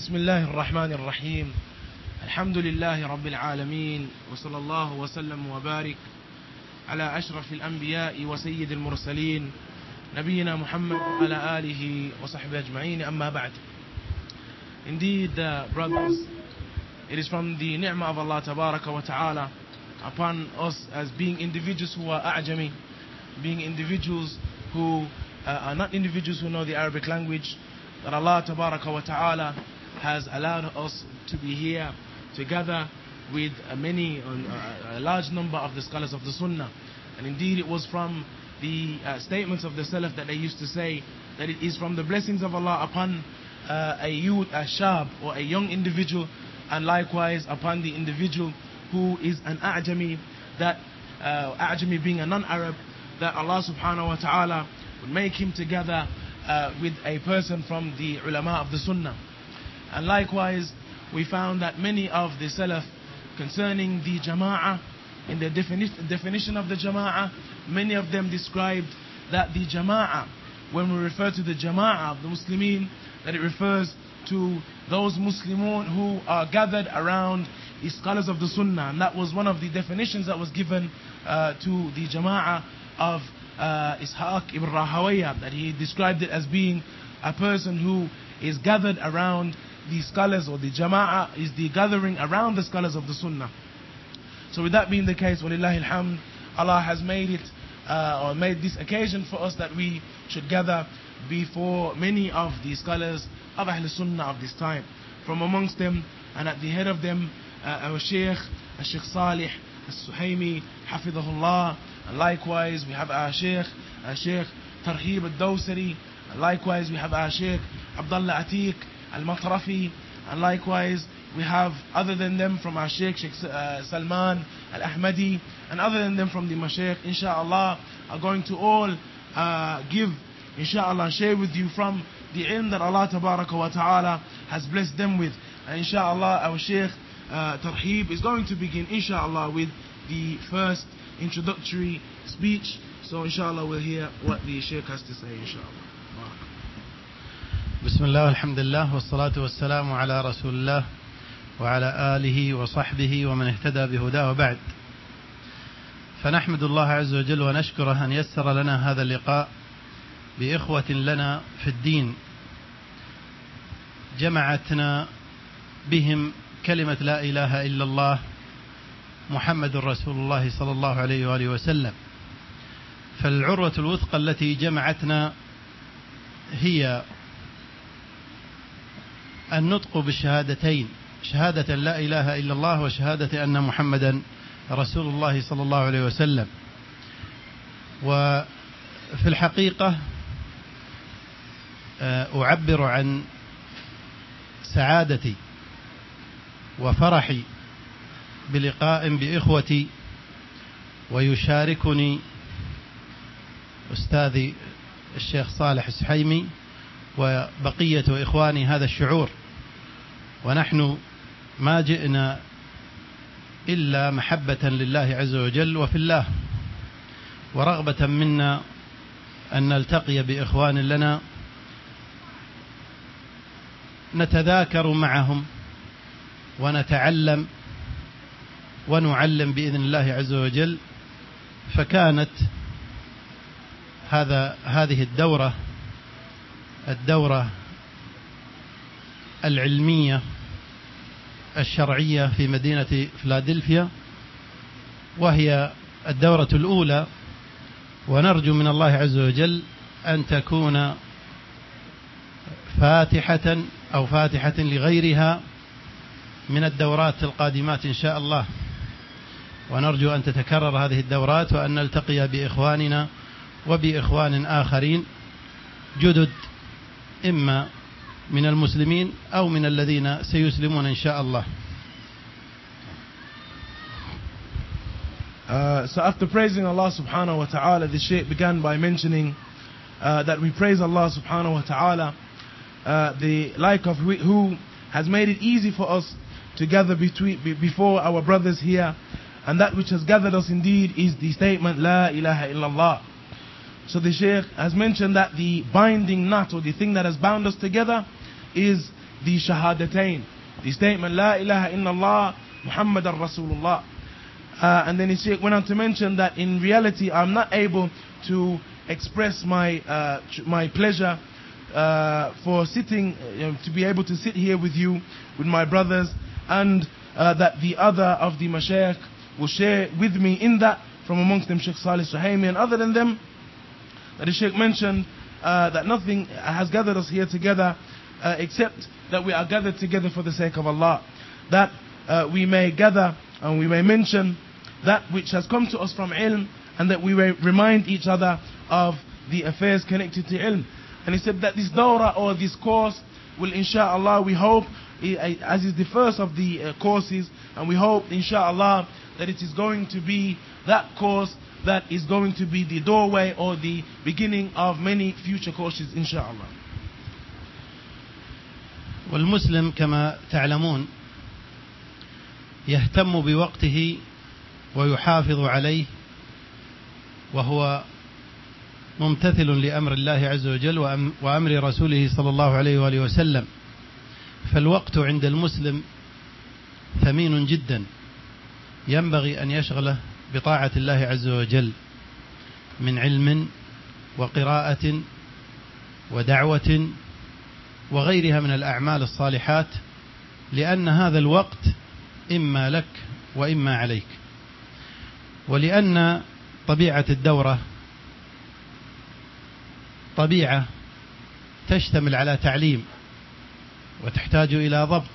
بسم الله الرحمن الرحيم الحمد لله رب العالمين وصلى الله وسلم وبارك على أشرف الأنبياء وسيد المرسلين نبينا محمد وعلى آله وصحبه أجمعين أما بعد. Indeed, brothers, it is from the ni'mah of Allah Tabaraka wa Ta'ala upon us as being individuals who are a'jami, being individuals who are not individuals who know the Arabic language, that Allah Tabaraka wa Ta'ala has allowed us to be here together with a large number of the scholars of the Sunnah. And indeed it was from the statements of the Salaf that they used to say that it is from the blessings of Allah upon a youth, a shab, or a young individual, and likewise upon the individual who is an a'jami, that a'jami being a non-Arab, that Allah subhanahu wa ta'ala would make him together with a person from the ulama of the Sunnah. And likewise we found that many of the Salaf concerning the Jama'ah, in the definition of the Jama'ah, many of them described that the Jama'ah, when we refer to the Jama'ah of the Muslimin, that it refers to those Muslimun who are gathered around the scholars of the Sunnah. And that was one of the definitions that was given to the Jama'ah of Ishaq ibn Rahawayh, that he described it as being a person who is gathered around the scholars, or the Jama'ah is the gathering around the scholars of the Sunnah. So with that being the case, walillahi alhamd, Allah has made it or made this occasion for us that we should gather before many of the scholars of Ahl Sunnah of this time. From amongst them, and at the head of them, our Shaykh, Shaykh Salih Al-Suhaimi, Hafidhahullah. And likewise we have our Shaykh Tarhib Al-Dawsari. And likewise we have our Shaykh Abdullah Atiq Al-Matrafi. And likewise we have, other than them, from our Shaykh Salman Al-Ahmadi, and other than them from the Mashaykh, inshallah, are going to all give, inshallah, share with you from the ilm that Allah Tabaraka wa Ta'ala has blessed them with. And inshallah our Shaykh Tarhib is going to begin, inshallah, with the first introductory speech. So inshallah we'll hear what the Shaykh has to say, inshallah. بسم الله والحمد لله والصلاة والسلام على رسول الله وعلى آله وصحبه ومن اهتدى بهداه وبعد. فنحمد الله عز وجل ونشكره أن يسر لنا هذا اللقاء بإخوة لنا في الدين جمعتنا بهم كلمة لا إله إلا الله محمد رسول الله صلى الله عليه وآله وسلم. فالعروة الوثقى التي جمعتنا هي النطق بالشهادتين، شهادة لا إله إلا الله وشهادة أن محمدا رسول الله صلى الله عليه وسلم. وفي الحقيقة أعبر عن سعادتي وفرحي بلقاء بإخوتي، ويشاركني أستاذي الشيخ صالح السحيمي وبقية إخواني هذا الشعور. ونحن ما جئنا إلا محبة لله عز وجل وفي الله، ورغبة منا أن نلتقي بإخوان لنا نتذاكر معهم ونتعلم ونعلم بإذن الله عز وجل. فكانت هذه الدورة العلمية الشرعية في مدينة فيلادلفيا، وهي الدورة الأولى، ونرجو من الله عز وجل أن تكون فاتحة لغيرها من الدورات القادمات إن شاء الله. ونرجو أن تتكرر هذه الدورات، وأن نلتقي بإخواننا وبإخوان آخرين جدد، إما من المسلمين أو من الذين سيسلمون إن شاء الله. So after praising Allah subhanahu wa ta'ala, the Shaykh began by mentioning that we praise Allah subhanahu wa ta'ala, the like of who has made it easy for us to gather before our brothers here. And that which has gathered us indeed is the statement La ilaha illallah. So the Shaykh has mentioned that the binding knot, or the thing that has bound us together, is the Shahadatain, the statement La ilaha illallah Muhammadan Rasulullah. And then Shaykh went on to mention that in reality I'm not able to express my pleasure for sitting, to be able to sit here with you, with my brothers, and that the other of the Mashayikh will share with me in that, from amongst them Shaykh Salih Suhaimi and other than them, that the Shaykh mentioned that nothing has gathered us here together except that we are gathered together for the sake of Allah, that we may gather and we may mention that which has come to us from ilm, and that we may remind each other of the affairs connected to ilm. And he said that this dawrah, or this course, will insha'Allah, we hope, as is the first of the courses, and we hope insha'Allah that it is going to be that course that is going to be the doorway or the beginning of many future courses insha'Allah. والمسلم كما تعلمون يهتم بوقته ويحافظ عليه، وهو ممتثل لأمر الله عز وجل وأمر رسوله صلى الله عليه وآله وسلم. فالوقت عند المسلم ثمين جدا، ينبغي أن يشغله بطاعة الله عز وجل من علم وقراءة ودعوة وغيرها من الأعمال الصالحات، لأن هذا الوقت إما لك وإما عليك. ولأن طبيعة الدورة طبيعة تشتمل على تعليم وتحتاج إلى ضبط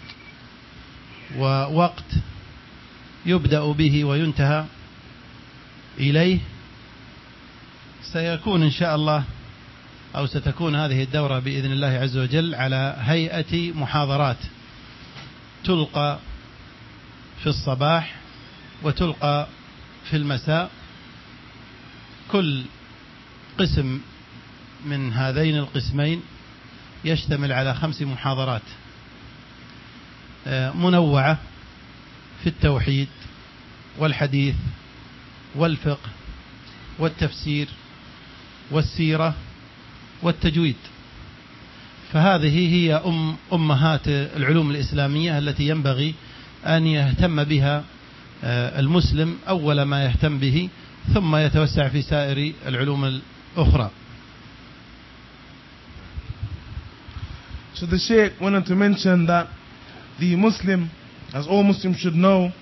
ووقت يبدأ به وينتهى إليه، سيكون إن شاء الله أو ستكون هذه الدورة بإذن الله عز وجل على هيئة محاضرات تلقى في الصباح وتلقى في المساء. كل قسم من هذين القسمين يشتمل على 5 محاضرات منوعة في التوحيد والحديث والفقه والتفسير والسيرة والتجويد. فهذه هي أمهات العلوم الإسلامية التي ينبغي أن يهتم بها المسلم أول ما يهتم به، ثم يتوسع في سائر العلوم الأخرى. So the Shaykh went on to mention that the Muslim, as all Muslims should know,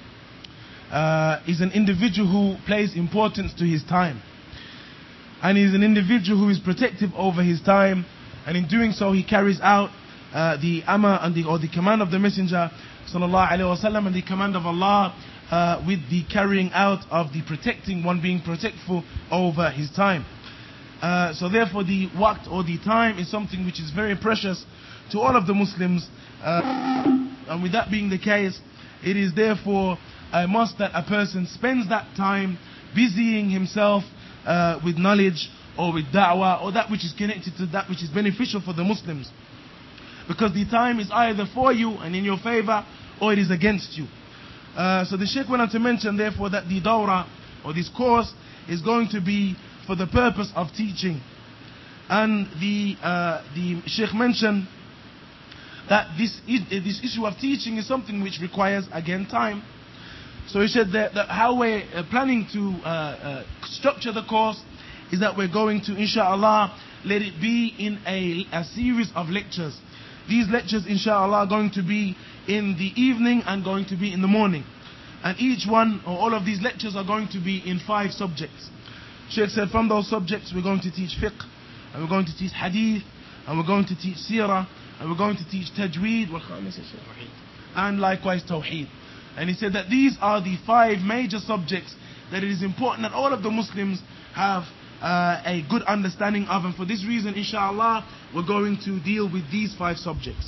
is an individual who pays importance to his time. And he's an individual who is protective over his time, and in doing so he carries out the amr and the command of the Messenger sallallahu alaihi wasallam and the command of Allah with the carrying out of the protecting, one being protectful over his time. So therefore the waqt, or the time, is something which is very precious to all of the Muslims, and with that being the case, it is therefore a must that a person spends that time busying himself with knowledge or with da'wah, or that which is connected to that which is beneficial for the Muslims, because the time is either for you and in your favor, or it is against you. So the Shaykh went on to mention therefore that the dawrah, or this course, is going to be for the purpose of teaching. And the Shaykh mentioned that this issue of teaching is something which requires, again, time. So he said that how we're planning to structure the course is that we're going to, inshallah, let it be in a series of lectures. These lectures, inshallah, are going to be in the evening and going to be in the morning. And each one, or all of these lectures, are going to be in 5 subjects. Shaykh said from those subjects we're going to teach fiqh, and we're going to teach hadith, and we're going to teach seerah, and we're going to teach tajweed, and likewise tawheed. And he said that these are the 5 major subjects that it is important that all of the Muslims have a good understanding of, and for this reason, inshallah, we're going to deal with these 5 subjects.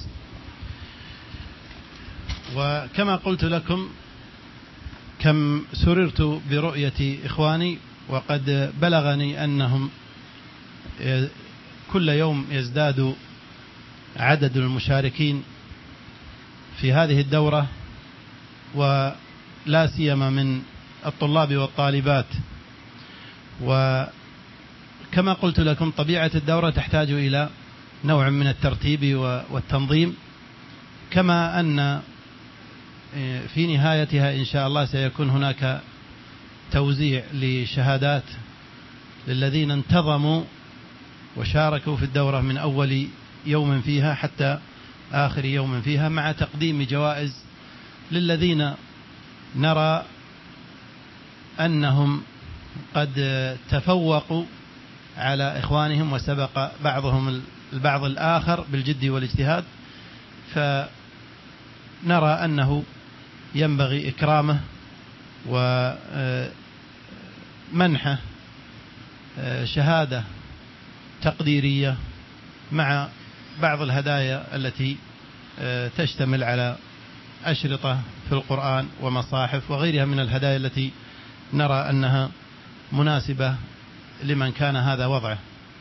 وكما قلت لكم كم سررت برؤية إخواني، وقد بلغني أنهم كل يوم يزداد عدد المشاركين في هذه الدورة، ولا سيما من الطلاب والطالبات. وكما قلت لكم طبيعة الدورة تحتاج إلى نوع من الترتيب والتنظيم، كما أن في نهايتها إن شاء الله سيكون هناك توزيع لشهادات للذين انتظموا وشاركوا في الدورة من أول يوم فيها حتى آخر يوم فيها، مع تقديم جوائز للذين نرى أنهم قد تفوقوا على إخوانهم وسبق بعضهم البعض الآخر بالجد والاجتهاد، فنرى أنه ينبغي إكرامه ومنحه شهادة تقديرية مع بعض الهدايا التي تشتمل على أشرطة في القرآن ومصاحف وغيرها من الهدايا التي نرى أنها مناسبة لمن كان هذا وضعه.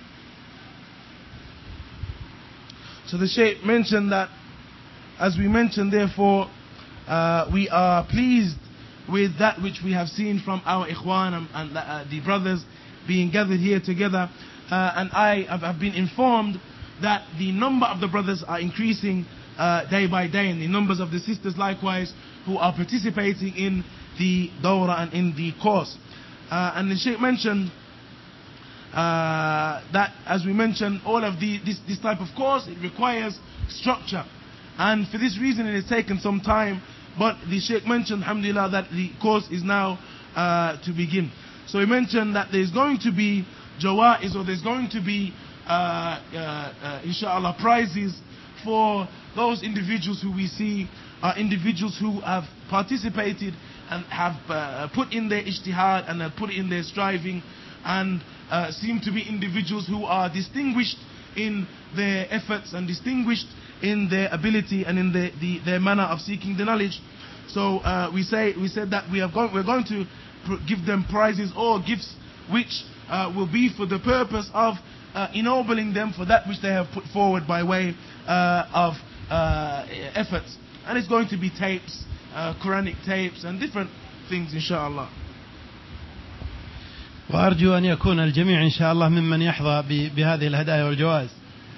So the Shaykh mentioned that, as we mentioned, therefore, we are pleased with that which we have seen from our ikhwan and the brothers being gathered here together. And I have been informed that the number of the brothers are increasing day by day, and the numbers of the sisters likewise who are participating in the dawrah and in the course. And the Shaykh mentioned that, as we mentioned, all of this type of course, it requires structure, and for this reason it has taken some time, but the Shaykh mentioned, alhamdulillah, that the course is now to begin. So he mentioned that there's going to be jawaiz, or there's going to be inshallah prizes for those individuals who we see are individuals who have participated and have put in their ijtihad and have put in their striving, and seem to be individuals who are distinguished in their efforts and distinguished in their ability and in their manner of seeking the knowledge. So we said that we're going to give them prizes or gifts which will be for the purpose of ennobling them for that which they have put forward by way of efforts. And it's going to be tapes, Quranic tapes and different things, inshallah. وأرجو أن يكون الجميع إن شاء الله ممن يحظى بهذه الهدايا والجوائز.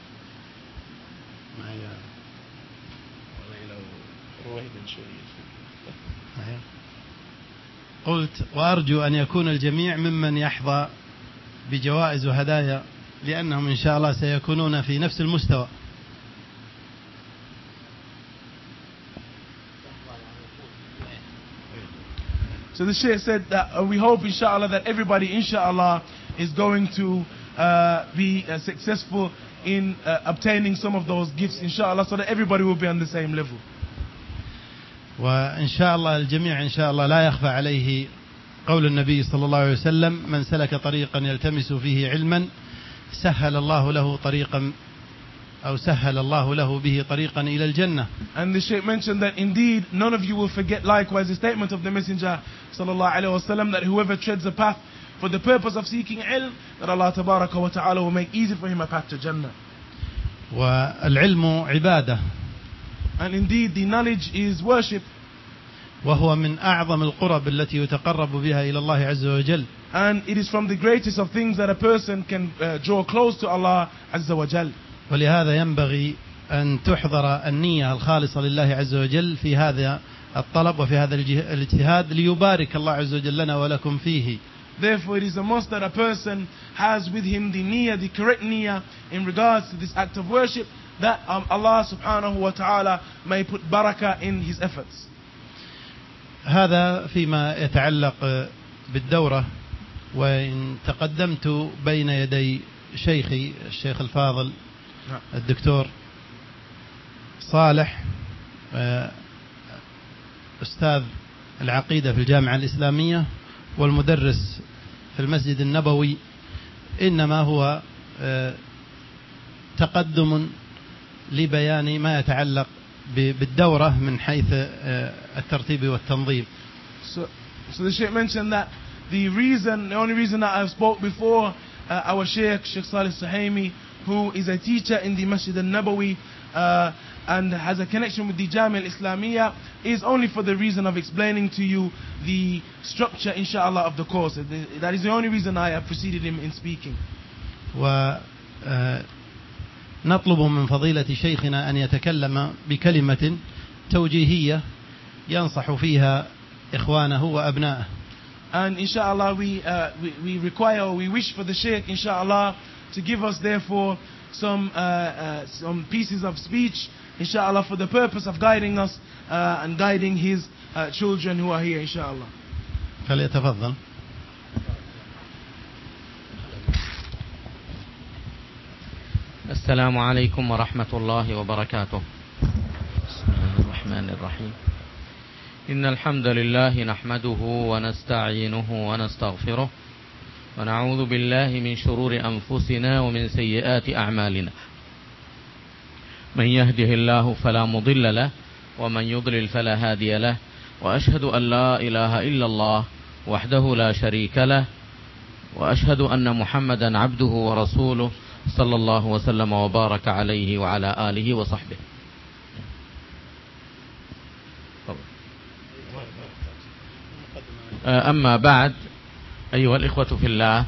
قلت وأرجو أن يكون الجميع ممن يحظى بجوائز وهدايا، لأنهم إن شاء الله سيكونون في نفس المستوى. So the Shaykh said that we hope inshallah that everybody inshallah is going to be successful in obtaining some of those gifts inshallah, so that everybody will be on the same level. وإن شاء الله الجميع إن شاء الله لا يخفى عليه قول النبي صلى الله عليه وسلم: من سلك طريقا يلتمس فيه علما سهل الله له به طريقا إلى الجنة. And the Shaykh mentioned that indeed none of you will forget likewise the statement of the Messenger sallallahu alaihi wasallam, that whoever treads a path for the purpose of seeking ilm, that Allah tabaraka wa ta'ala will make easy for him a path to Jannah. والعلم عبادة. And indeed the knowledge is worship. وهو من أعظم القرب التي يتقرب بها إلى الله عز وجل. And it is from the greatest of things that a person can draw close to Allah azza wa jal. ولهذا ينبغي أن تحضر النية الخالصة لله عز وجل في هذا الطلب وفي هذا الاجتهاد ليبارك الله عز وجل لنا ولكم فيه. Therefore it is a must that a person has with him the niyyah, the correct niyyah in regards to this act of worship, that Allah subhanahu wa ta'ala may put barakah in his efforts. هذا فيما يتعلق بالدورة. وإن تقدمت بين يدي شيخي الشيخ الفاضل الدكتور صالح، أستاذ العقيدة في الجامعة الإسلامية والمدرس في المسجد النبوي، إنما هو تقدم لبيان ما يتعلق بالدورة من حيث الترتيب والتنظيم. So the Shaykh mentioned that the only reason that I've spoke before our Sheikh Salih Suhaimi, who is a teacher in the Masjid al-Nabawi and has a connection with the Jami al-Islamiyya, is only for the reason of explaining to you the structure inshallah of the course. That is the only reason I have preceded him in speaking. نطلب من فضيلة شيخنا أن يتكلم بكلمة توجيهية ينصح فيها إخوانه وأبنائه. And inshallah we require, or we wish for the Shaykh inshallah to give us therefore some pieces of speech inshallah for the purpose of guiding us and guiding his children who are here inshallah. فليتفضل. السلام عليكم ورحمة الله وبركاته. بسم الله الرحمن الرحيم. إن الحمد لله نحمده ونستعينه ونستغفره ونعوذ بالله من شرور أنفسنا ومن سيئات أعمالنا. من يهده الله فلا مضل له ومن يضلل فلا هادي له، وأشهد أن لا إله إلا الله وحده لا شريك له، وأشهد أن محمدا عبده ورسوله صلى الله وسلم وبارك عليه وعلى آله وصحبه. أما بعد، أيها الإخوة في الله،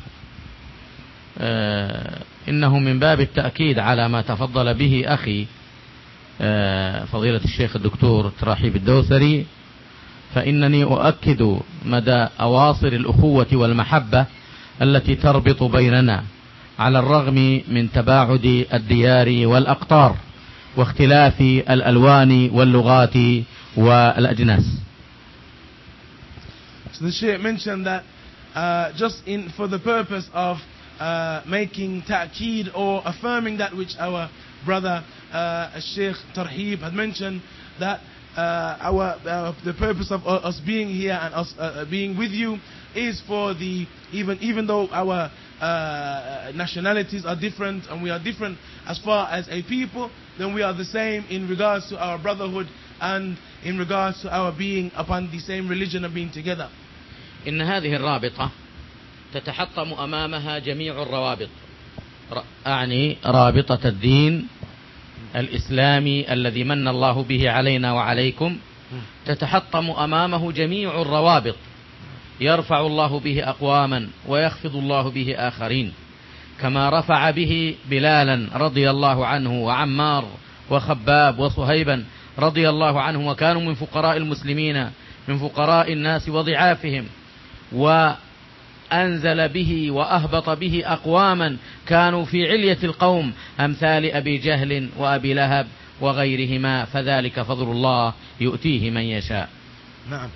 إنه من باب التأكيد على ما تفضل به أخي فضيلة الشيخ الدكتور تراحيب الدوسري، فإنني أؤكد مدى أواصر الأخوة والمحبة التي تربط بيننا على الرغم من تباعد الديار والأقطار واختلاف الألوان واللغات والأجناس. So the Shaykh mentioned that for the purpose of making ta'keed or affirming that which our brother Shaykh Tarheeb had mentioned, that the purpose of us being here and us being with you is for the even though our nationalities are different and we are different as far as a people, then we are the same in regards to our brotherhood and in regards to our being upon the same religion and being together. إن هذه الرابطة تتحطم أمامها جميع الروابط، أعني رابطة الدين الإسلامي الذي من الله به علينا وعليكم، تتحطم أمامه جميع الروابط، يرفع الله به أقواما ويخفض الله به آخرين، كما رفع به بلالا رضي الله عنه وعمار وخباب وصهيبا رضي الله عنهم، وكانوا من فقراء المسلمين، من فقراء الناس وضعافهم، وأنزل به وأهبط به أقواما كانوا في علية القوم أمثال أبي جهل وأبي لهب وغيرهما، فذلك فضل الله يؤتيه من يشاء. نعم.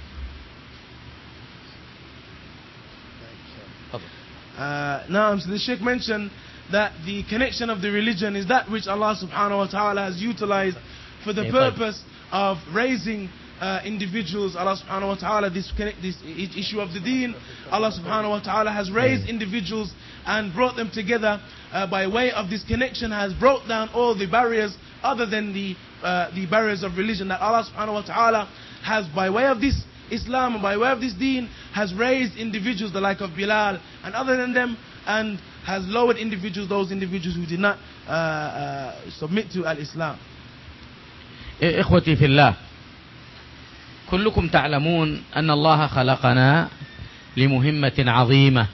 Now, so the Sheikh mentioned that the connection of the religion is that which Allah subhanahu wa ta'ala has utilized for the purpose of raising individuals. Allah subhanahu wa ta'ala, this issue of the deen, Allah subhanahu wa ta'ala has raised individuals and brought them together by way of this connection, has brought down all the barriers other than the barriers of religion, that Allah subhanahu wa ta'ala has, by way of this Islam and by way of this deen, has raised individuals the like of Bilal and other than them, and has lowered individuals, those individuals who did not submit to al-Islam. إخوتي في الله، كلكم تعلمون أن الله خلقنا لمهمة عظيمة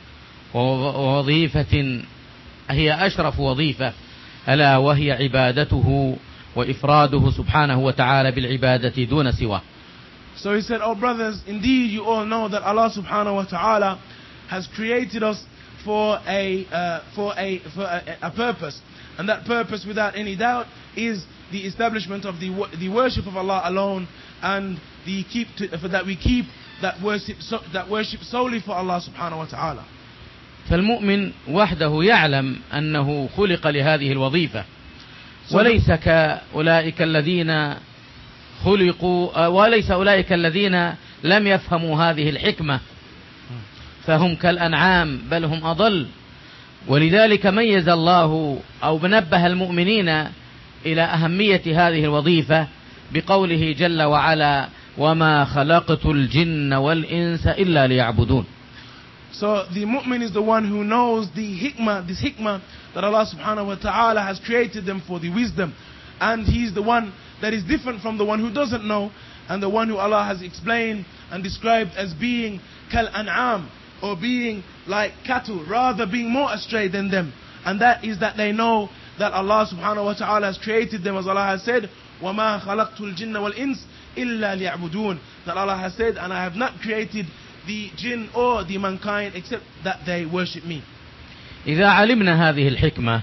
ووظيفة هي أشرف وظيفة، ألا وهي عبادته وإفراده سبحانه وتعالى بالعبادة دون سواه. So he said, oh brothers, indeed you all know that Allah subhanahu wa ta'ala has created us for a purpose, and that purpose without any doubt is the establishment of the worship of Allah alone, and that we keep that worship solely for Allah subhanahu wa ta'ala. فالمؤمن وحده يعلم أنه خلق لهذه الوظيفة، وليس كأولئك الذين خلقوا، وليس أولئك الذين لم يفهموا هذه الحكمة، فهم كالأنعام بل هم أضل. ولذلك ميز الله أو نبه المؤمنين إلى أهمية هذه الوظيفة بقوله جل وعلا: وما خلقت الجن والإنس إلا ليعبدون. So the mu'min is the one who knows the hikmah, this hikmah that Allah subhanahu wa ta'ala has created them for, the wisdom. And he's the one that is different from the one who doesn't know, and the one who Allah has explained and described as being kal an'am, or being like cattle, rather being more astray than them. And that is that they know that Allah subhanahu wa ta'ala has created them, as Allah has said, وَمَا خَلَقْتُ الْجِنَّ وَالْإِنسِ إِلَّا لِيَعْبُدُونَ, that Allah has said, and I have not created the jinn or the mankind except that they worship me. إذا علمنا هذه الحكمة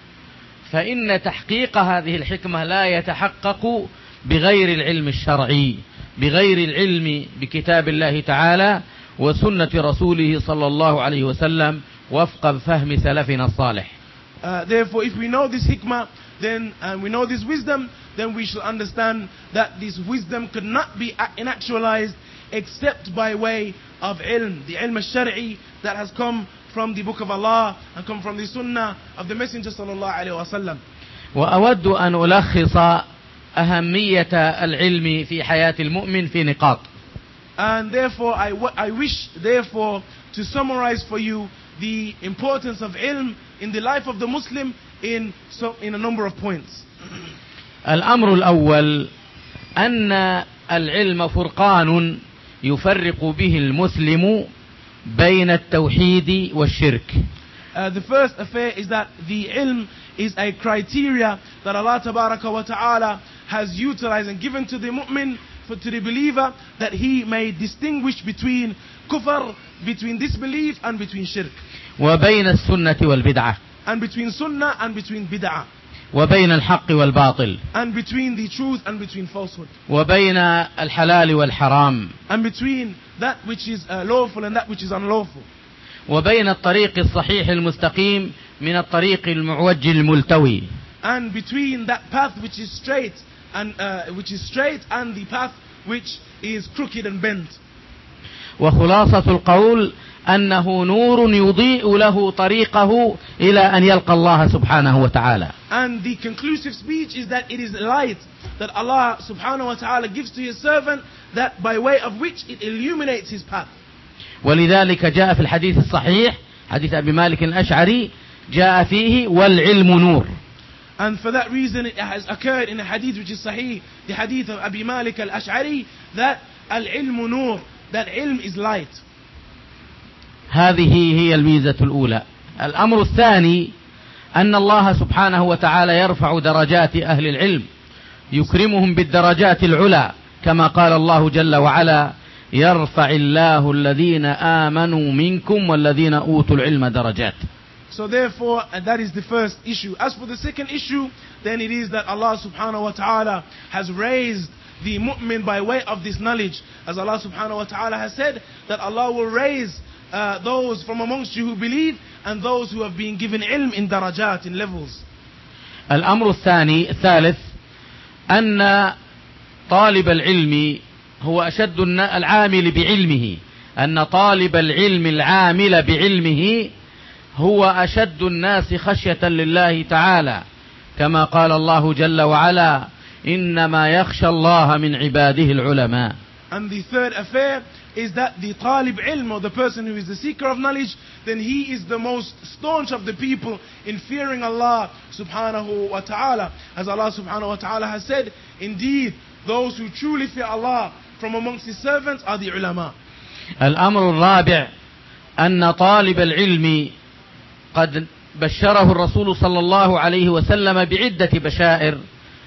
فإن تحقيق هذه الحكمة لا يتحقق بغير العلم الشرعي، بغير العلم بكتاب الله تعالى وسنة رسوله صلى الله عليه وسلم وفق فهم سلفنا الصالح. Therefore, if we know this hikmah, then we know this wisdom, then we shall understand that this wisdom could not be actualized except by way of ilm, the ilm al-shari'i that has come from the book of Allah and come from the sunnah of the Messenger sallallahu alayhi wa sallam. وأود أن ألخص أهمية العلم في حياة المؤمن في نقاط. And therefore I wish therefore to summarize for you the importance of ilm in the life of the Muslim in a number of points. الأمر الأول أن العلم فرقان يفرق به المسلم بين التوحيد والشرك. The first affair is that the ilm is a criteria that Allah Tabaraka wa Ta'ala has utilized and given to the mu'min, to the believer, that he may distinguish between kufr, between disbelief, and between shirk. وبين السنة والبدعة. And between sunnah and between bid'ah. وبين الحق والباطل. And between the truth and between falsehood. وبين الحلال والحرام. And between that which is lawful and that which is unlawful. وبين الطريق الصحيح المستقيم من الطريق المعوج الملتوي. And between that path which is straight and the path which is crooked and bent. وخلاصة القول أنه نور يضيء له طريقه إلى أن يلقى الله سبحانه وتعالى. And the conclusive speech is that it is light that Allah subhanahu wa ta'ala gives to his servant, that by way of which it illuminates his path. ولذلك جاء في الحديث الصحيح حديث أبي مالك الأشعري جاء فيه والعلم نور. And for that reason it has occurred in a hadith which is sahih, the hadith of Abi Malik al-Ash'ari, that al-ilmu nur, that ilm is light. هذه هي الميزة الأولى. الأمر الثاني أن الله سبحانه وتعالى يرفع درجات أهل العلم، يكرمهم بالدرجات العلى، كما قال الله جل وعلا: يرفع الله الذين آمنوا منكم والذين أوتوا العلم درجات. So therefore, that is the first issue. As for the second issue, then it is that Allah subhanahu wa ta'ala has raised the mu'min by way of this knowledge. As Allah subhanahu wa ta'ala has said, that Allah will raise those from amongst you who believe and those who have been given ilm in darajat, in levels. الأمر الثالث أن طالب العلم هو أشد العامل بعلمه، أن طالب العلم العامل بعلمه هو أشد الناس خشية لله تعالى، كما قال الله جل وعلا: إنما يخشى الله من عباده العلماء. And the third affair is that the talib ilm, or the person who is the seeker of knowledge, then he is the most staunch of the people in fearing Allah subhanahu wa ta'ala. As Allah subhanahu wa ta'ala has said, indeed those who truly fear Allah from amongst his servants are the ulama. الأمر الرابع أن طالب العلم قد بشره الرسول صلى الله عليه وسلم بعدة بشائر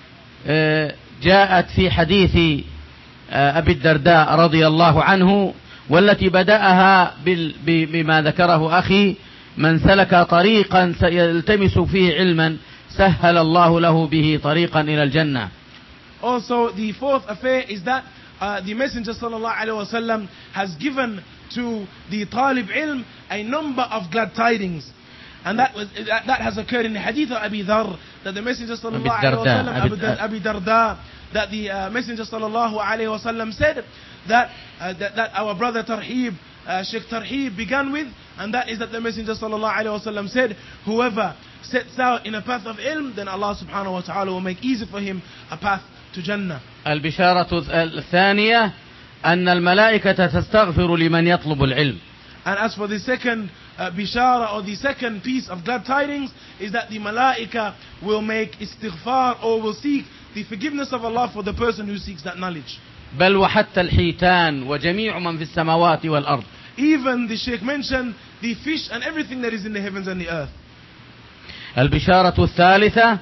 جاءت في حديث أبي الدرداء رضي الله عنه، والتي بدأها بما ذكره أخي: من سلك طريقا يلتمس فيه علما سهل الله له به طريقا إلى الجنة. Also the fourth affair is that the Messenger sallallahu alaihi wasallam has given to the talib ilm a number of glad tidings. And that has occurred in the hadith of Abi Dharr, that the Messenger sallallahu alaihi wasallam, Abi Darda, that the Messenger sallallahu alaihi wasallam said that our brother Tarhib, Sheikh Tarhib began with, and that is that the Messenger sallallahu alaihi wasallam said, whoever sets out in a path of ilm, then Allah subhanahu wa ta'ala will make easy for him a path to Jannah. البشارة الثانية أن الملائكة تستغفر لمن يطلب العلم. And as for the second bishara, or the second piece of glad tidings, is that the malaika will make istighfar, or will seek the forgiveness of Allah for the person who seeks that knowledge. بل وحتى الحيتان وجميع من في السماوات والأرض. Even the Sheikh mentioned the fish and everything that is in the heavens and the earth. البشارة الثالثة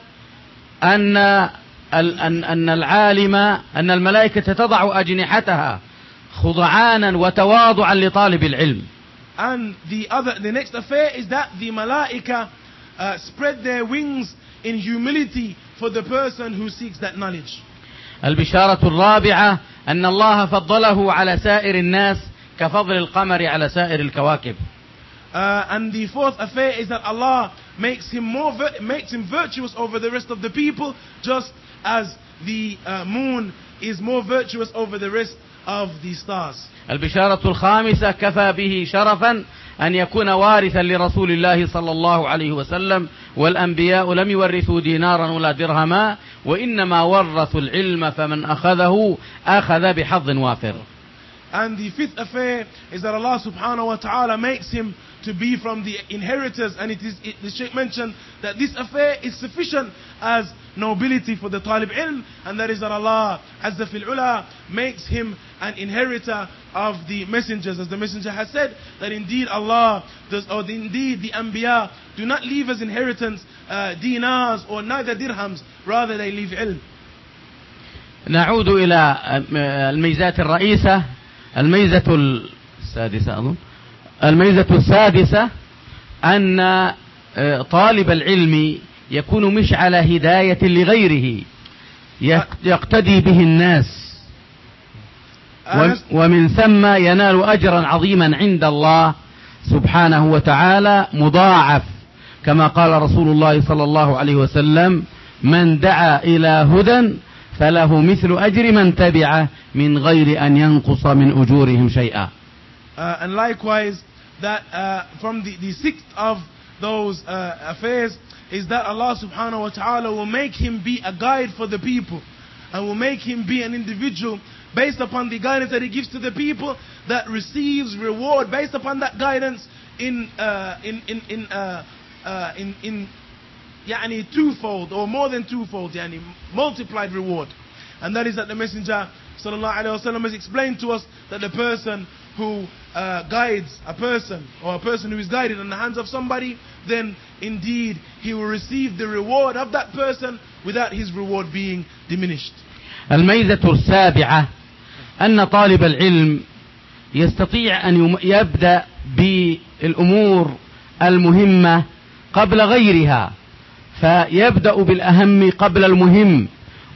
أن العالم أن الملائكة تضع أجنحتها خضعانا وتواضعا لطالب العلم. And the next affair is that the malaika spread their wings in humility for the person who seeks that knowledge. البشارة الرابعة أن الله فضله على سائر الناس كفضل القمر على سائر الكواكب. And the fourth affair is that Allah makes him virtuous over the rest of the people, just as the moon is more virtuous over the rest of the stars. البشارة الخامسة كفى به شرفا أن يكون وارثا لرسول الله صلى الله عليه وسلم، والأنبياء لم يورثوا دينارا ولا درهما وإنما ورثوا العلم فمن أخذه أخذ بحظ وافر. And the fifth affair is that Allah subhanahu wa ta'ala makes him to be from the inheritors, and the Shaykh mentioned that this affair is sufficient as nobility for the talib ilm, and that is that Allah Azza fil Ula makes him an inheritor of the messengers, as the messenger has said that indeed Allah does, or indeed the Anbiya do not leave as inheritance dinars or neither dirhams, rather they leave ilm. نعود إلى الميزات الرئيسة. الميزة السادسة أن طالب العلم يكون مشعل هداية لغيره يقتدي به الناس، ومن ثم ينال أجرا عظيما عند الله سبحانه وتعالى مضاعف، كما قال رسول الله صلى الله عليه وسلم: من دعا إلى هدى فله مثل أجر من تبعه من غير أن ينقص من أجورهم شيئا. And likewise, that from the sixth of those affairs is that Allah subhanahu wa ta'ala will make him be a guide for the people, and will make him be an individual based upon the guidance that he gives to the people, that receives reward based upon that guidance in twofold or more than twofold, multiplied reward. And that is that the Messenger sallallahu alaihi wasallam has explained to us that the person who guides a person, or a person who is guided in the hands of somebody, then indeed he will receive the reward of that person without his reward being diminished. الميزة السابعة أن طالب العلم يستطيع أن يبدأ بالأمور المهمة قبل غيرها، فيبدأ بالأهم قبل المهم،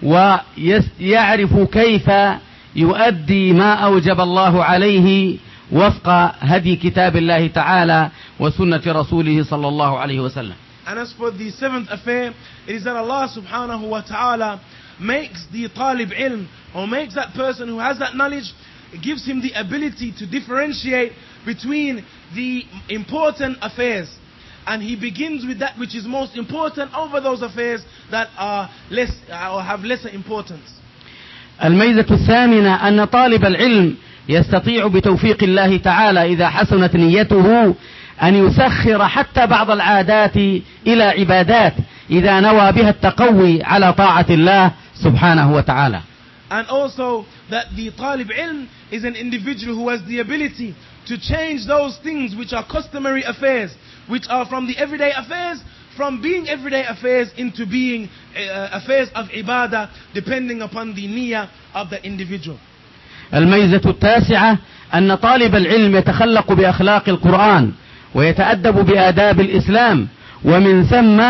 ويعرف كيف يؤدي ما أوجب الله عليه وفق هدي كتاب الله تعالى وسنة رسوله صلى الله عليه وسلم. And as for the seventh affair, it is that Allah subhanahu wa ta'ala makes the talib ilm, or makes that person who has that knowledge, gives him the ability to differentiate between the important affairs, and he begins with that which is most important over those affairs that are less or have lesser importance. الميزة الثامنة أن طالب العلم يستطيع بتوفيق الله تعالى إذا حسنت نيته أن يسخر حتى بعض العادات إلى عبادات إذا نوى بها التقوي على طاعة الله سبحانه وتعالى. And also that the talib ilm is an individual who has the ability to change those things which are customary affairs, which are from the everyday affairs, from being everyday affairs into being affairs of ibadah, depending upon the niyyah of the individual. الميزة التاسعة أن طالب العلم يتخلق بأخلاق القرآن ويتأدب بآداب الإسلام، ومن ثم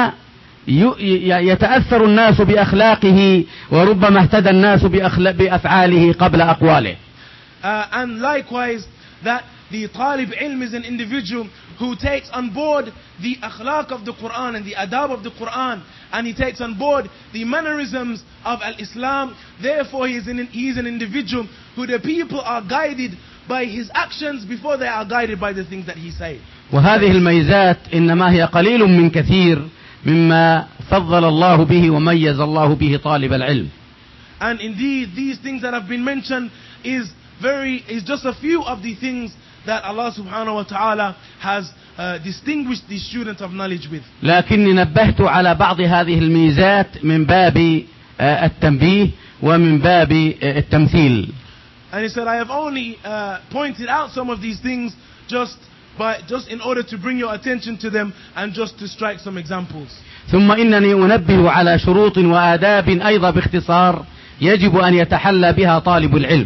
يتأثر الناس بأخلاقه، وربما اهتدى الناس بأفعاله قبل أقواله. And likewise, that the talib ilm is an individual who takes on board the akhlaq of the Quran and the adab of the Quran, and he takes on board the mannerisms of al-Islam. Therefore he is an individual who the people are guided by his actions before they are guided by the things that he says. وهذه الميزات إنما هي قليل من كثير مما فضل الله به وميز الله به طالب العلم. And indeed these things that have been mentioned is just a few of the things that Allah subhanahu wa ta'ala has distinguished the student of knowledge with. لكني نبهت على بعض هذه الميزات من باب التنبيه ومن باب التمثيل. And he said, I have only pointed out some of these things just but just in order to bring your attention to them and just to strike some examples. ثم إنني أنبه على شروط وآداب أيضا باختصار يجب أن يتحلى بها طالب العلم.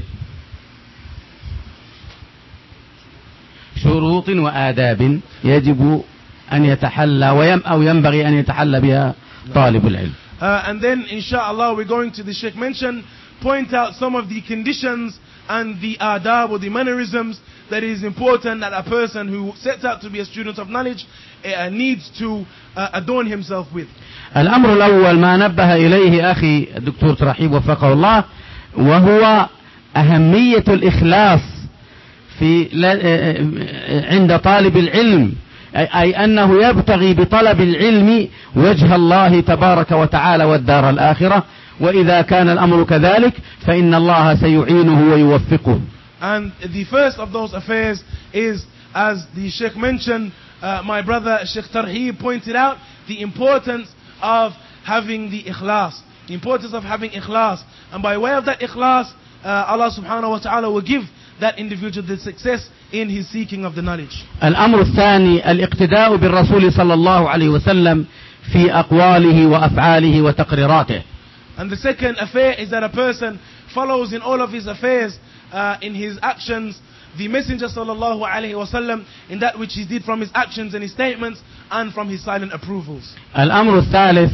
شروط وآداب يجب أن يتحلى أو ينبغي أن يتحلى بها طالب العلم. And then inshallah we're going to, the Sheikh mentioned, point out some of the conditions and the adab or the mannerisms that is important that a person who sets out to be a student of knowledge needs to adorn himself with. الأمر الأول ما نبه إليه أخي الدكتور ترحيب وفقه الله، وهو أهمية الإخلاص في عند طالب العلم، أي أنه يبتغي بطلب العلم وجه الله تبارك وتعالى والدار الآخرة، وإذا كان الأمر كذلك فإن الله سيعينه ويوفقه. And the first of those affairs is, as the Sheikh mentioned, my brother Sheikh Tarheeb pointed out, the importance of having the ikhlas, the importance of having ikhlas, and by way of that ikhlas, Allah subhanahu wa ta'ala will give that individual the success in his seeking of the knowledge. الأمر الثاني الاقتداء بالرسول صلى الله عليه وسلم في أقواله وأفعاله وتقريراته. And the second affair is that a person follows in all of his affairs, in his actions, the Messenger sallallahu alaihi wasallam, in that which he did from his actions and his statements and from his silent approvals. الأمر الثالث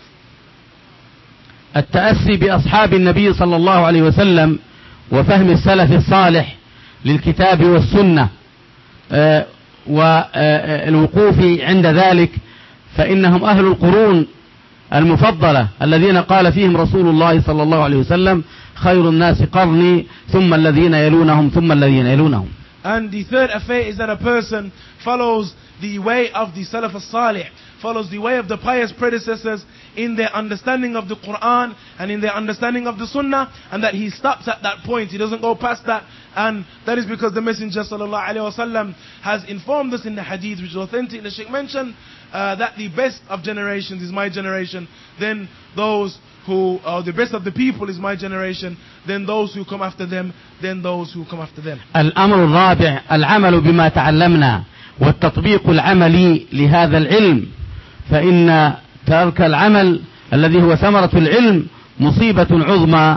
التأسي بأصحاب النبي صلى الله عليه وسلم وفهم السلف الصالح للكتاب والسنة، والوقوف عند ذلك، فإنهم أهل القرون المفضلة الذين قال فيهم رسول الله صلى الله عليه وسلم خير الناس قرني ثم الذين يلونهم ثم الذين يلونهم. And the third affair is that a person follows the way of the Salaf al-Salih, follows the way of the pious predecessors in their understanding of the Quran and in their understanding of the Sunnah, and that he stops at that point, he doesn't go past that. And that is because the Messenger sallallahu alaihi wasallam has informed us in the hadith, which is authentic, the Sheikh mentioned, that the best of generations is my generation, then those who, the best of the people is my generation, then those who come after them, then those who come after them. الأمر الرابع العمل بما تعلمنا والتطبيق العملي لهذا العلم، فإن ترك العمل الذي هو ثمرة العلم مصيبة عظمى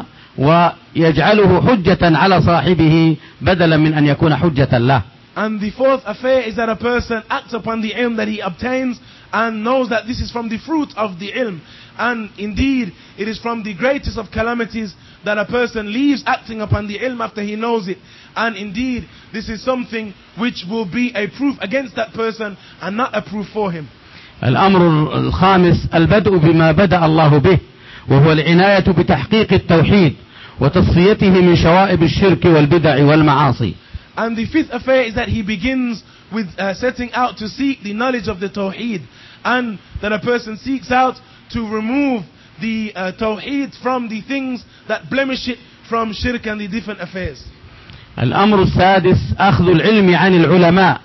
ويجعله حجة على صاحبه بدلا من أن يكون حجة له. And the fourth affair is that a person acts upon the ilm that he obtains and knows that this is from the fruit of the ilm. And indeed, it is from the greatest of calamities that a person leaves acting upon the ilm after he knows it. And indeed, this is something which will be a proof against that person and not a proof for him. الأمر الخامس البدء بما بدأ الله به، وهو العناية بتحقيق التوحيد وتصفيته من شوائب الشرك والبدع والمعاصي. And the fifth affair is that he begins with setting out to seek the knowledge of the Tawheed, and that a person seeks out to remove the Tawheed from the things that blemish it from shirk and the different affairs. الأمر السادس أخذ العلم عن العلماء،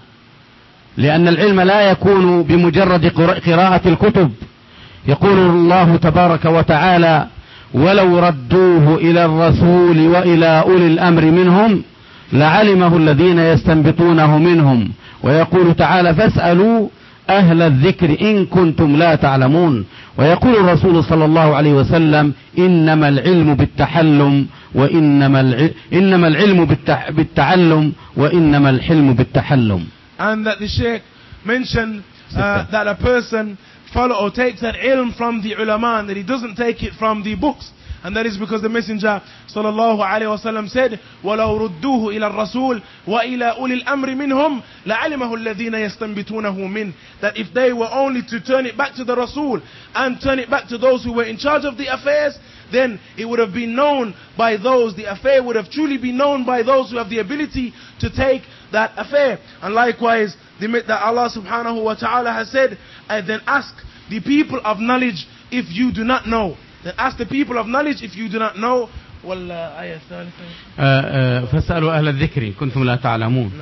لأن العلم لا يكون بمجرد قراءة الكتب. يقول الله تبارك وتعالى ولو ردوه إلى الرسول وإلى أولي الأمر منهم لعلمه الذين يستنبطونه منهم، ويقول تعالى فاسألوا أهل الذكر إن كنتم لا تعلمون، ويقول الرسول صلى الله عليه وسلم إنما العلم بالتحلم وإنما العلم بالتعلم وإنما الحلم بالتحلم. And that the Sheikh mentioned that a person follow or takes that ilm from the ulama, and that he doesn't take it from the books. And that is because the Messenger sallallahu alaihi wasallam said, وَلَوْ رُدُّوهُ إِلَى الرَّسُولِ وَإِلَى أُولِي الْأَمْرِ مِنْهُمْ لَعَلِمَهُ الَّذِينَ يَسْتَنْبِطُونَهُ مِنْ. That if they were only to turn it back to the Rasul and turn it back to those who were in charge of the affairs, then it would have been known by those, the affair would have truly been known by those who have the ability to take that affair. And likewise, that Allah subhanahu wa ta'ala has said, then ask the people of knowledge if you do not know. Then ask the people of knowledge if you do not know. والآية الثالثة فاسألوا أهل الذكر كنتم لا تعلمون.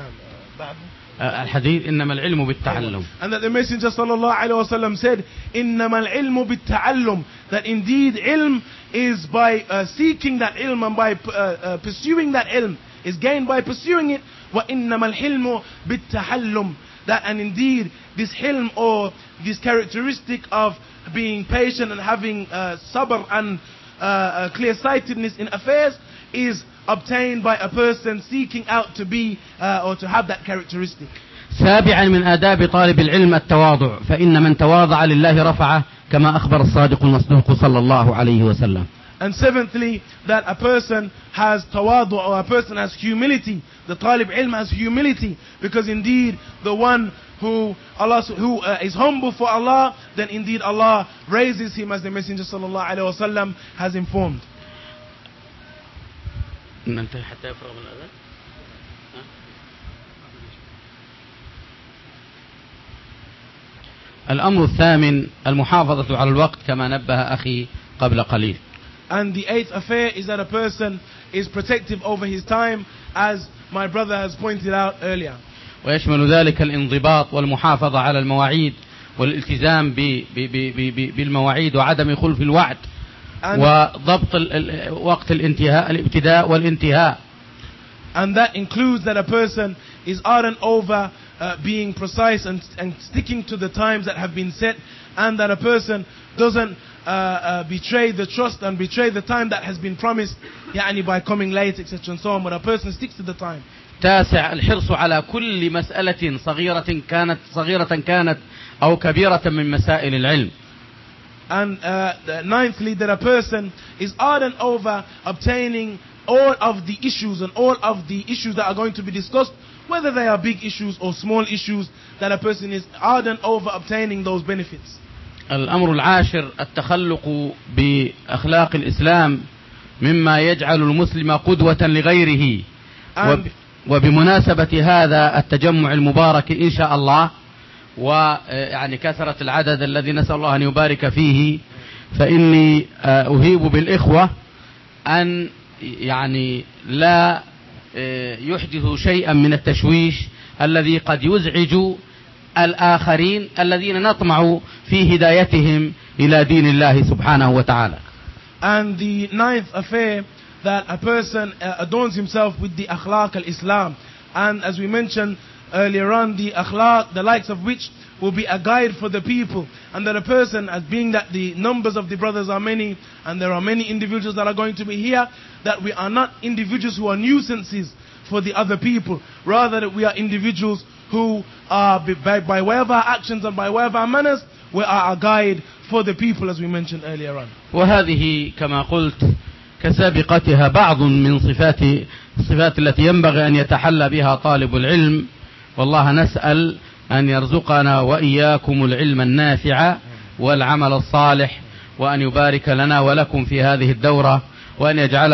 الحديث إنما العلم بالتعلم. And that the Messenger sallallahu alaihi wasallam said, إنما العلم بالتعلم, that indeed ilm is by seeking that ilm and by pursuing that ilm. is gained by pursuing it. وَإِنَّمَا الْحِلْمُ بِالتَّحَلُّمِ. That, and indeed this hilm, or this characteristic of being patient and having sabr and clear-sightedness in affairs, is obtained by a person seeking out to be or to have that characteristic. سابعا من آداب طالب العلم التواضع، فإن من تواضع لله رفعه كما أخبر الصادق المصدوق صلى الله عليه وسلم. And seventhly, that a person has tawadu, or a person has humility. The talib ilm has humility, because indeed the one who is humble for Allah, then indeed Allah raises him, as the Messenger sallallahu alaihi wasallam has informed. ننتهي حتى يفرغ الأذان. الأمر الثامن المحافظة على الوقت كما نبه أخي قبل قليل. And the eighth affair is that a person is protective over his time, as my brother has pointed out earlier. ويشمل ذلك الانضباط والمحافظة على المواعيد والالتزام بالمواعيد وعدم خلف الوعد وضبط وقت الابتداء والانتهاء. And that includes that a person is ardent over being precise and sticking to the times that have been set, and that a person doesn't betray the trust and betray the time that has been promised, يعني by coming late, etc. and so on, but a person sticks to the time. تاسع الحرص على كل مسألة صغيرة كانت أو كبيرة من مسائل العلم. And ninthly, that a person is ardent over obtaining all of the issues and all of the issues that are going to be discussed, whether they are big issues or small issues, that a person is ardent over obtaining those benefits. الأمر العاشر التخلق بأخلاق الإسلام مما يجعل المسلم قدوة لغيره. وبمناسبة هذا التجمع المبارك إن شاء الله، ويعني كثرة العدد الذي نسأل الله أن يبارك فيه، فإني أهيب بالإخوة أن يعني لا يحدث شيئا من التشويش الذي قد يزعج الآخرين الذين نطمع في هدايتهم إلى دين الله سبحانه وتعالى. And the ninth affair, that a person adorns himself with the akhlaq al-Islam, and as we mentioned earlier on, the akhlaq, the likes of which will be a guide for the people, and that a person, as being that the numbers of the brothers are many and there are many individuals that are going to be here, that we are not individuals who are nuisances for the other people, rather that we are individuals who are by way of our actions and by way of our manners, we are a guide for the people, as we mentioned earlier on. وهذه كما قلت كسابقتها بعض من الصفات التي ينبغي أن يتحلى بها طالب العلم، والله نسأل أن يرزقنا وإياكم العلم النافع والعمل الصالح، وأن يبارك لنا ولكم في هذه الدورة، وأن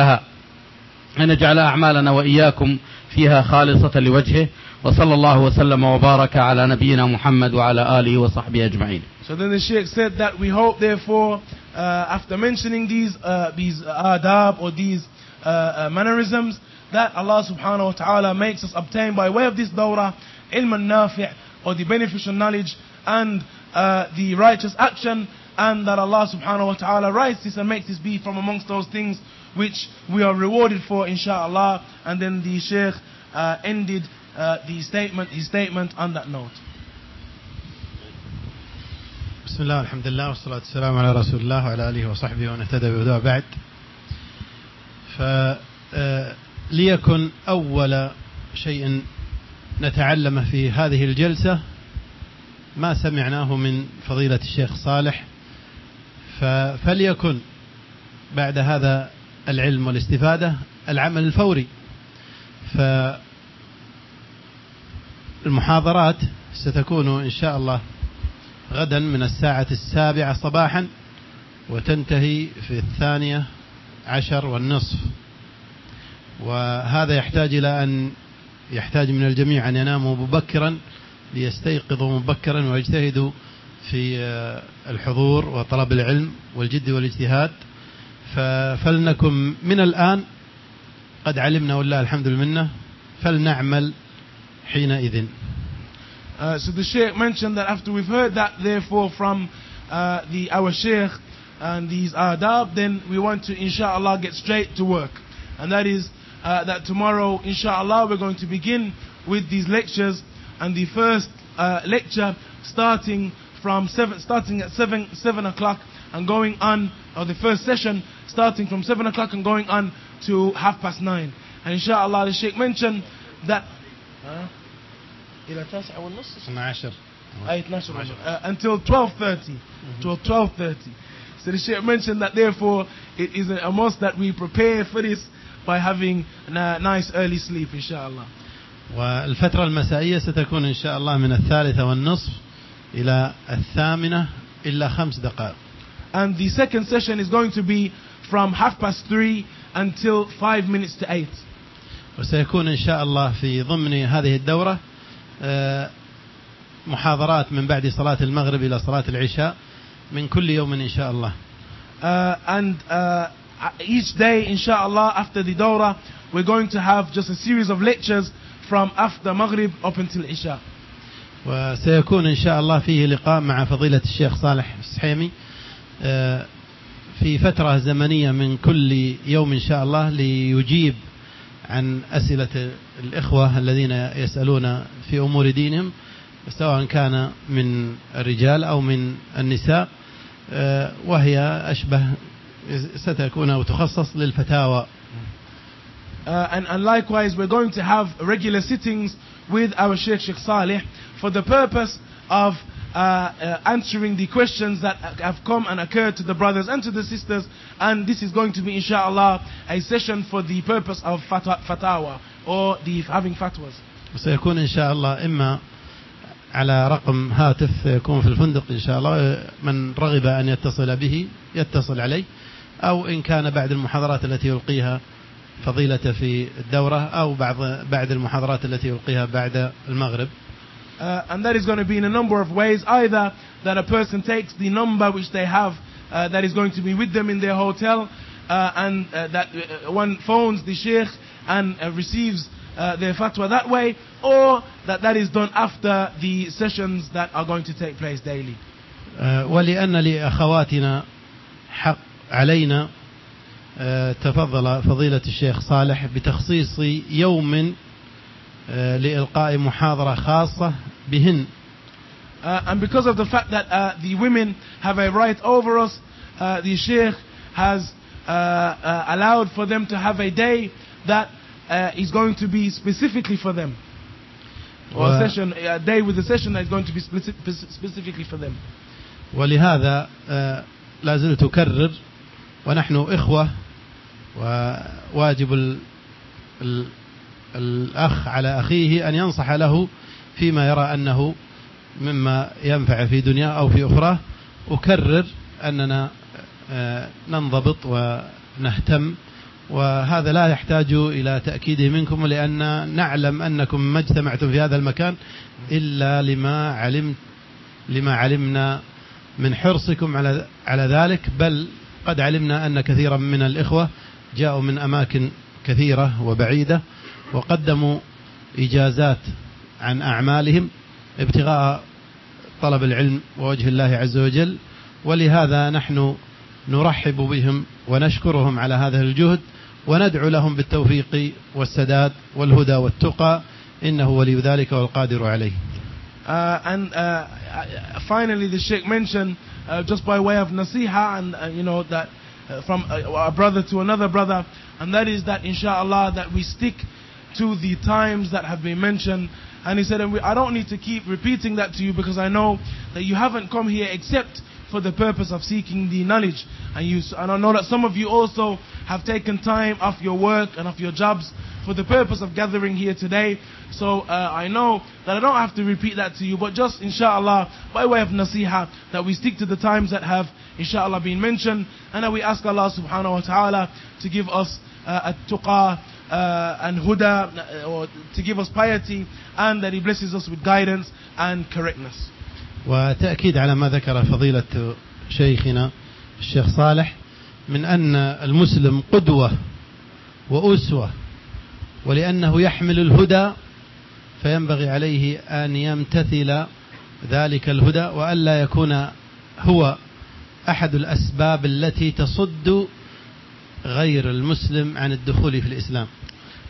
يجعل أعمالنا وإياكم فيها خالصة لوجهه، وصلى الله وسلم وبارك على نبينا محمد وعلى آله وصحبه أجمعين. So then the Sheikh said that we hope, therefore, after mentioning these adab or these mannerisms, that Allah subhanahu wa ta'ala makes us obtain by way of this dawrah ilm al-nafi' or the beneficial knowledge and the righteous action, and that Allah subhanahu wa ta'ala writes this and makes this be from amongst those things which we are rewarded for, inshallah. And then the Sheikh ended his statement on that note. بسم الله والحمد لله والصلاة والسلام على رسول الله وعلى آله وصحبه ومن اهتدى بهداه بعد. فليكن أول شيء نتعلم في هذه الجلسة ما سمعناه من فضيلة الشيخ صالح، فليكن بعد هذا العلم والاستفادة العمل الفوري. فالمحاضرات ستكون إن شاء الله غدا من 7:00 صباحا، وتنتهي في 12:10. وهذا يحتاج إلى أن يحتاج من الجميع أن يناموا مبكرا ليستيقظوا مبكرا ويجتهدوا في الحضور وطلب العلم والجد والاجتهاد. فلنكن من الآن قد علمنا والله الحمد لله، فلنعمل حينئذ. So the Sheikh mentioned that after we've heard that, therefore, from our Sheikh and these adab, then we want to, inshallah, get straight to work. And that is that tomorrow, inshallah, we're going to begin with these lectures, and the first lecture starting at 7 o'clock and going on, or the first session starting from 7 o'clock and going on to 9:30. And inshallah, the Sheikh mentioned that until 12:30. Till 12:30. So the Sheikh mentioned that therefore it is a must that we prepare for this by having a nice early sleep, inshallah. والفترة المسائية ستكون إن شاء الله من 3:30 إلى 8:00 إلا 5 دقائق. And the second session is going to be from 3:30 until 8:05. وسيكون إن شاء الله في ضمن هذه الدورة محاضرات من بعد صلاة المغرب إلى صلاة العشاء من كل يوم إن شاء الله. And each day, inshallah, after the Dawrah, we're going to have just a series of lectures from after Maghrib up until Isha. وسيكون إن شاء الله فيه لقاء مع فضيلة الشيخ صالح السحيمي في فترة زمنية من كل يوم إن شاء الله ليجيب عن أسئلة الإخوة الذين يسألون في أمور دينهم، سواء كان من الرجال أو من النساء، وهي أشبه ستكون أو تخصص للفتاوى. And likewise, we're going to have regular sittings with our Sheikh Saleh for the purpose of answering the questions that have come and occurred to the brothers and to the sisters. And this is going to be, inshallah, a session for the purpose of fatawa, or the having fatwas. وسيكون إن شاء الله إما على رقم هاتف يكون في الفندق إن شاء الله، من رغب أن يتصل به يتصل عليه، أو إن كان بعد المحاضرات التي يلقيها فضيلة في الدورة، أو بعد المحاضرات التي يلقيها بعد المغرب. And that is going to be in a number of ways. Either that a person takes the number which they have that is going to be with them in their hotel, and that one phones the Sheikh and receives their fatwa that way, or that is done after the sessions that are going to take place daily. ولأن لأخواتنا حق علينا، تفضل فضيلة الشيخ صالح بتخصيص يوم لإلقاء محاضرة خاصة بهن. And because of the fact that the women have a right over us, the Sheikh has allowed for them to have a day that is going to be specifically for them, or a day with a session that is going to be specifically for them. ولهذا لا زلت أكرر، ونحن إخوة، وواجب الأخ على أخيه أن ينصح له فيما يرى أنه مما ينفع في دنيا أو في أخرى. أكرر أننا ننضبط ونهتم، وهذا لا يحتاج إلى تأكيده منكم، لأن نعلم أنكم ما اجتمعتم في هذا المكان إلا لما علمنا من حرصكم على ذلك، بل قد علمنا أن كثيرا من الإخوة جاءوا من أماكن كثيرة وبعيدة وقدموا إجازات عن أعمالهم ابتغاء طلب العلم ووجه الله عز وجل، ولهذا نحن نرحب بهم ونشكرهم على هذا الجهد، وندعو لهم بالتوفيق والسداد والهدى والتقى، إنه ولي ذلك والقادر عليه. And finally, the Sheikh mentioned, just by way of nasiha, and you know, that from a brother to another brother, and that is that inshallah that we stick to the times that have been mentioned. And he said, I don't need to keep repeating that to you, because I know that you haven't come here except for the purpose of seeking the knowledge. And I know that some of you also have taken time off your work and off your jobs for the purpose of gathering here today. So I know that I don't have to repeat that to you, but just inshallah, by way of nasiha, that we stick to the times that have inshallah been mentioned, and that we ask Allah subhanahu wa ta'ala to give us at-tuqa and huda, or to give us piety, and that He blesses us with guidance and correctness. وتأكيد على ما ذكر فضيلة شيخنا الشيخ صالح من أن المسلم قدوة وأسوة، ولأنه يحمل الهدى فينبغي عليه أن يمتثل ذلك الهدى، وألا يكون هو أحد الأسباب التي تصد غير المسلم عن الدخول في الإسلام.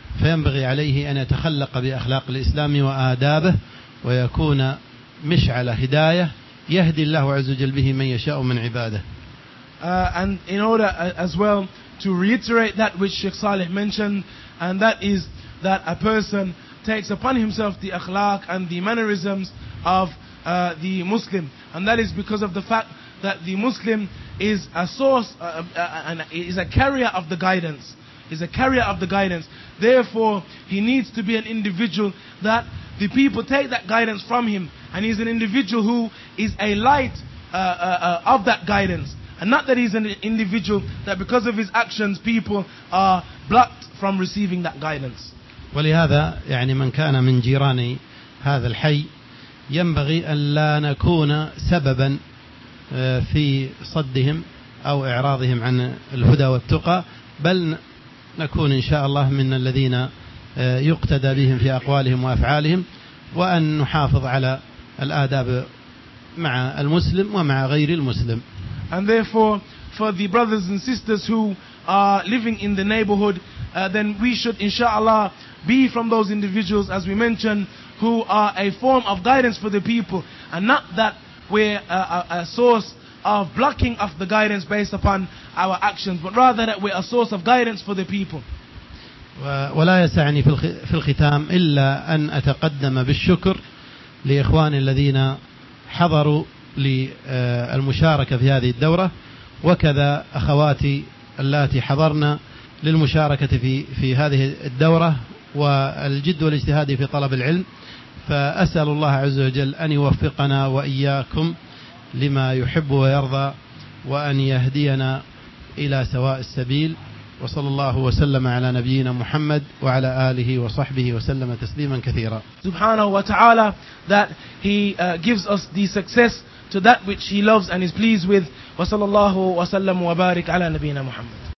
فينبغي عليه أن يتخلق بأخلاق الإسلام وآدابه ويكون مشعل هداية يهدي الله عز وجل به من يشاء من عباده. And in order as well to reiterate that which Sheikh Saleh mentioned, and that is that a person takes upon himself the akhlaq and the mannerisms of the Muslim, and that is because of the fact that the Muslim is a source and is a carrier of the guidance, Therefore, he needs to be an individual that the people take that guidance from him, and he's an individual who is a light of that guidance, and not that he's an individual that because of his actions people are blocked from receiving that guidance. ولهذا يعني من كان من جيران هذا الحي ينبغي أن لا نكون سببا في صدهم أو إعراضهم عن الهدى والتقى، بل نكون إن شاء الله من الذين يقتدى بهم في أقوالهم وأفعالهم، وأن نحافظ على الآداب مع المسلم ومع غير المسلم. And therefore, for the brothers and sisters who are living in the neighborhood, then we should inshallah be from those individuals, as we mentioned, who are a form of guidance for the people, and not that we're a source of blocking of the guidance based upon our actions, but rather that we're a source of guidance for the people. ولا يسعني في الختام إلا أن أتقدم بالشكر لإخوان الذين حضروا للمشاركة في هذه الدورة، وكذا أخواتي اللاتي حضرنا للمشاركة في هذه الدورة والجد والاجتهاد في طلب العلم. فأسأل الله عز وجل أن يوفقنا وإياكم لما يحب ويرضى، وأن يهدينا إلى سواء السبيل. وصلى الله وسلم على نبينا محمد وعلى آله وصحبه وسلم تسليما كثيرا. Subhanahu wa ta'ala, that he gives us the success to that which he loves and is pleased with. وصلى الله وسلم وبارك على نبينا محمد.